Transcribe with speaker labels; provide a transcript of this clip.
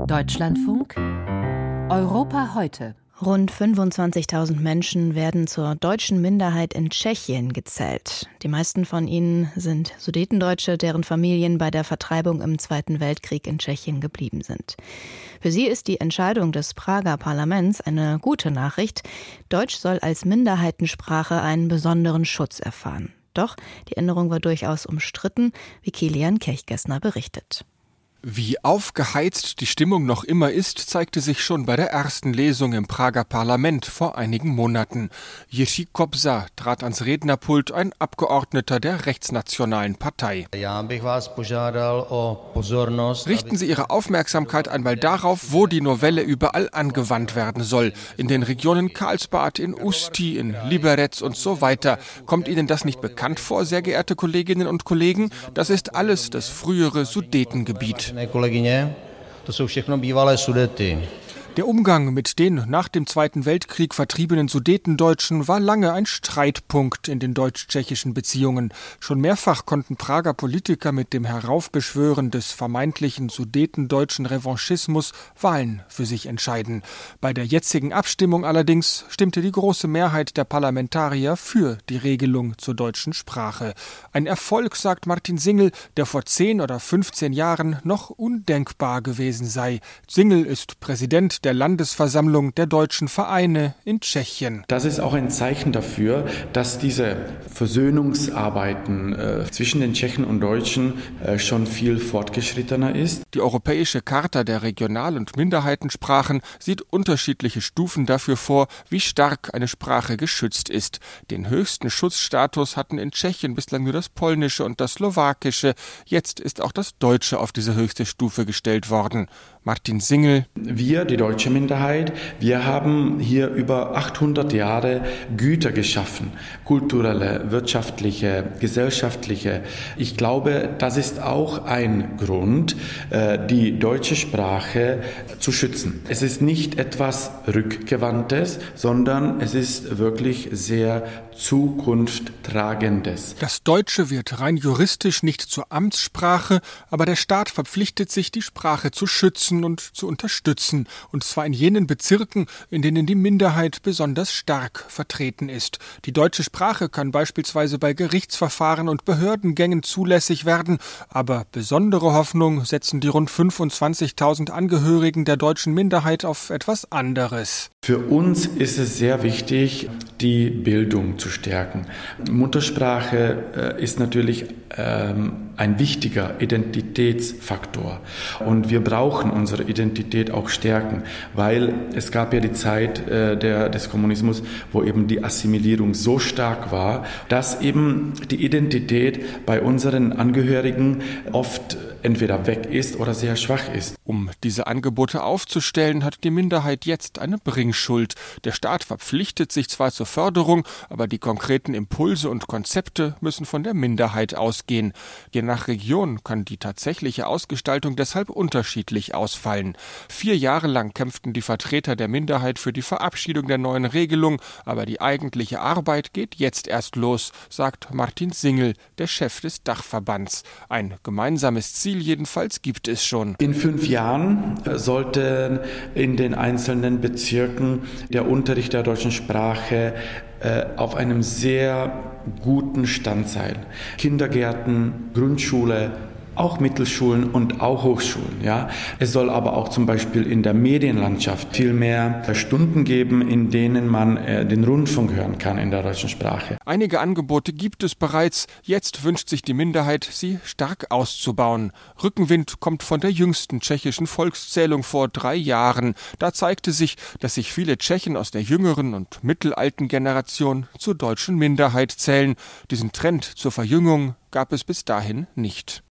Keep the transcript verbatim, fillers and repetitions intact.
Speaker 1: Deutschlandfunk Europa heute.
Speaker 2: Rund fünfundzwanzigtausend Menschen werden zur deutschen Minderheit in Tschechien gezählt. Die meisten von ihnen sind Sudetendeutsche, deren Familien bei der Vertreibung im Zweiten Weltkrieg in Tschechien geblieben sind. Für sie ist die Entscheidung des Prager Parlaments eine gute Nachricht. Deutsch soll als Minderheitensprache einen besonderen Schutz erfahren. Doch die Änderung war durchaus umstritten, wie Kilian Kirchgessner berichtet.
Speaker 3: Wie aufgeheizt die Stimmung noch immer ist, zeigte sich schon bei der ersten Lesung im Prager Parlament vor einigen Monaten. Jiří Kobza trat ans Rednerpult, ein Abgeordneter der rechtsnationalen Partei. Richten Sie Ihre Aufmerksamkeit einmal darauf, wo die Novelle überall angewandt werden soll. In den Regionen Karlsbad, in Ústí, in Liberec und so weiter. Kommt Ihnen das nicht bekannt vor, sehr geehrte Kolleginnen und Kollegen? Das ist alles das frühere Sudetengebiet. Der Umgang mit den nach dem Zweiten Weltkrieg vertriebenen Sudetendeutschen war lange ein Streitpunkt in den deutsch-tschechischen Beziehungen. Schon mehrfach konnten Prager Politiker mit dem Heraufbeschwören des vermeintlichen sudetendeutschen Revanchismus Wahlen für sich entscheiden. Bei der jetzigen Abstimmung allerdings stimmte die große Mehrheit der Parlamentarier für die Regelung zur deutschen Sprache. Ein Erfolg, sagt Martin Singel, der vor zehn oder fünfzehn Jahren noch undenkbar gewesen sei. Singel ist Präsident der der Landesversammlung der deutschen Vereine in Tschechien.
Speaker 4: Das ist auch ein Zeichen dafür, dass diese Versöhnungsarbeiten äh, zwischen den Tschechen und Deutschen äh, schon viel fortgeschrittener ist.
Speaker 3: Die Europäische Charta der Regional- und Minderheitensprachen sieht unterschiedliche Stufen dafür vor, wie stark eine Sprache geschützt ist. Den höchsten Schutzstatus hatten in Tschechien bislang nur das Polnische und das Slowakische. Jetzt ist auch das Deutsche auf diese höchste Stufe gestellt worden. Martin Singel.
Speaker 4: Wir, die deutsche Minderheit, wir haben hier über achthundert Jahre Güter geschaffen. Kulturelle, wirtschaftliche, gesellschaftliche. Ich glaube, das ist auch ein Grund, die deutsche Sprache zu schützen. Es ist nicht etwas Rückgewandtes, sondern es ist wirklich sehr Zukunfttragendes.
Speaker 3: Das Deutsche wird rein juristisch nicht zur Amtssprache, aber der Staat verpflichtet sich, die Sprache zu schützen und zu unterstützen, und zwar in jenen Bezirken, in denen die Minderheit besonders stark vertreten ist. Die deutsche Sprache kann beispielsweise bei Gerichtsverfahren und Behördengängen zulässig werden, aber besondere Hoffnung setzen die rund fünfundzwanzigtausend Angehörigen der deutschen Minderheit auf etwas anderes.
Speaker 4: Für uns ist es sehr wichtig, die Bildung zu stärken. Muttersprache äh, ist natürlich ähm, ein wichtiger Identitätsfaktor, und wir brauchen unsere Identität auch stärken, weil es gab ja die Zeit äh, der, des Kommunismus, wo eben die Assimilierung so stark war, dass eben die Identität bei unseren Angehörigen oft entweder weg ist oder sehr schwach ist.
Speaker 3: Um diese Angebote aufzustellen, hat die Minderheit jetzt eine Bringschuld. Der Staat verpflichtet sich zwar zur Förderung, aber die konkreten Impulse und Konzepte müssen von der Minderheit ausgehen. Je nach Region kann die tatsächliche Ausgestaltung deshalb unterschiedlich ausfallen. Vier Jahre lang kämpften die Vertreter der Minderheit für die Verabschiedung der neuen Regelung, aber die eigentliche Arbeit geht jetzt erst los, sagt Martin Singel, der Chef des Dachverbands. Ein gemeinsames Ziel jedenfalls gibt es schon.
Speaker 4: In fünf Jahren sollte in den einzelnen Bezirken der Unterricht der deutschen Sprache äh, auf einem sehr guten Stand sein. Kindergärten, Grundschule, auch Mittelschulen und auch Hochschulen. Ja. Es soll aber auch zum Beispiel in der Medienlandschaft viel mehr Stunden geben, in denen man äh, den Rundfunk hören kann in der deutschen Sprache.
Speaker 3: Einige Angebote gibt es bereits. Jetzt wünscht sich die Minderheit, sie stark auszubauen. Rückenwind kommt von der jüngsten tschechischen Volkszählung vor drei Jahren. Da zeigte sich, dass sich viele Tschechen aus der jüngeren und mittelalten Generation zur deutschen Minderheit zählen. Diesen Trend zur Verjüngung gab es bis dahin nicht.